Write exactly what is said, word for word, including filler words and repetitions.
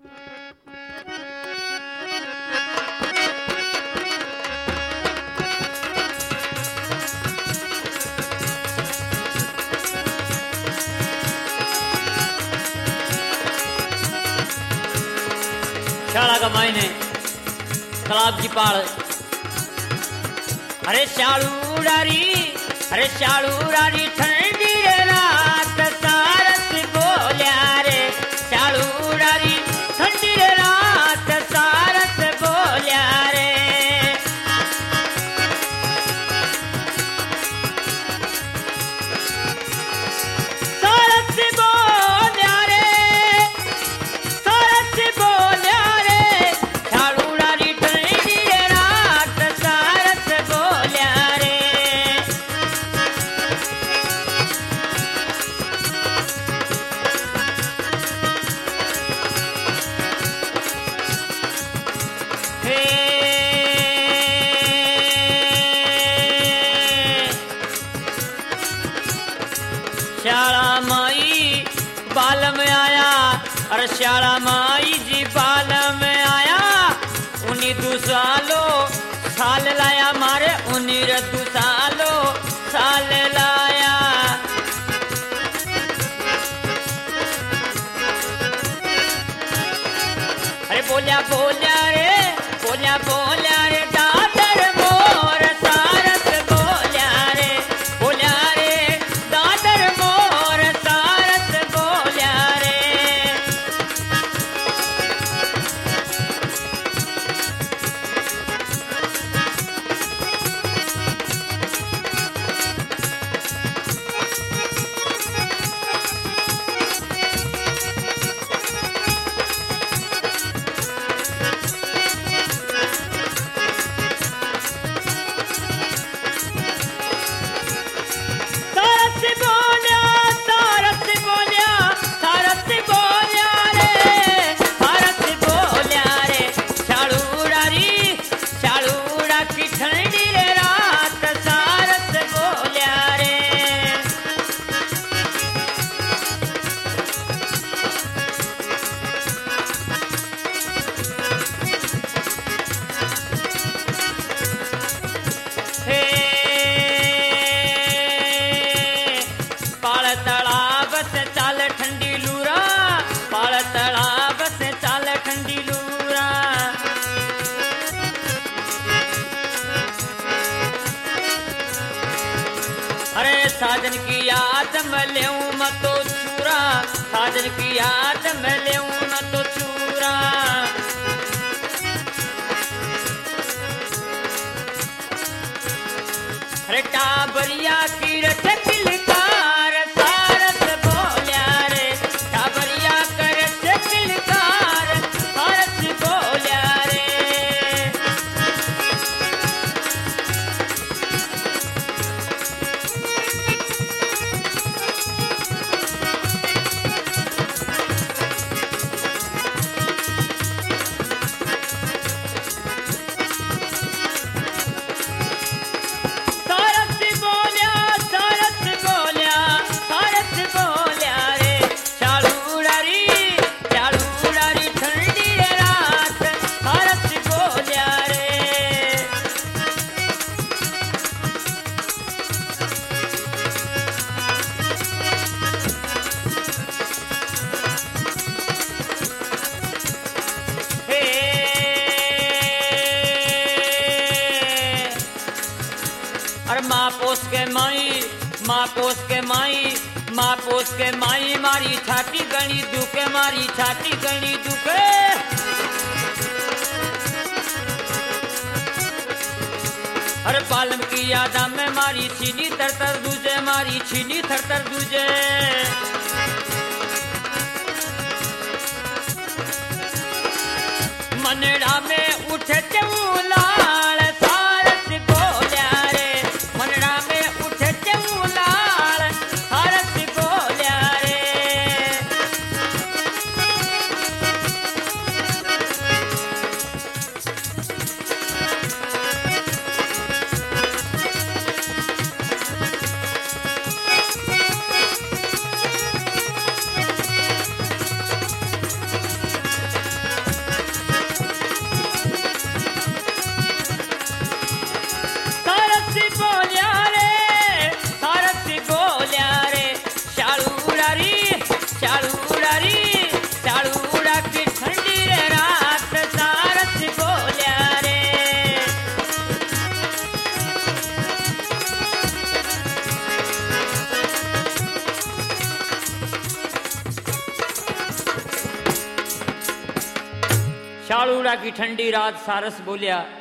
शाला का मायने तालाब की पाड़ अरे शालू डारी अरे शालू डारी ठंडी रे रात सारस बोल्या रे शालू डारी ठंडी रे रात सारस बोल्या रे सारस बोल्या रे सारस बोल्या रे शालू डारी ठंडी रे रात सारस बोल्या रे हे शाला माई बाल में आया अरे शाला माई जी बाल में आया उन्हीं दो सालो साल लाया मारे उन्हीं रे दो सालो साल लाया अरे बोलिया बोलिया रे बोलिया बोलिया रे दादर मोर सारस बोलिया रे बोलिया रे दादर मोर सारस बोलिया रे सारस बोलिया सारस बोलिया सारस बोलिया रे सारस बोलिया रे शालूड़ारी शालूड़ा की ठंडी रे रात सारस बोलिया रे हे पाल तालाब से चाल ठंडी लूरा पाल तालाब से चाल ठंडी लूरा अरे साजन की याद में लेऊं मैं तो चूरा साजन की याद में लेऊं मैं तो चूरा अरे टाबरिया की रट किलकार सारस बोलिया रे टाबरिया कर किलकार सारस बोलिया रे सारस बोलिया सारस बोलिया सारस बोलिया रे शालूड़ारी शालूड़ारी ठंडी रे रात सारस बोलिया रे हे अरे माँ पोस के माई माँ पोस के माई माँ पोस के माई मारी छाती गणी दुखे मारी छाती गणी दुखे अरे पालम की यादा में मारी छीनी तर तर दूजे मारी छीनी थर तर दूजे मनड़ा में उठे चौलाल सारस बोलिया रे मनड़ा में उठे चौलाल सारस बोलिया रे सालूड़ा की ठंडी रात सारस बोलिया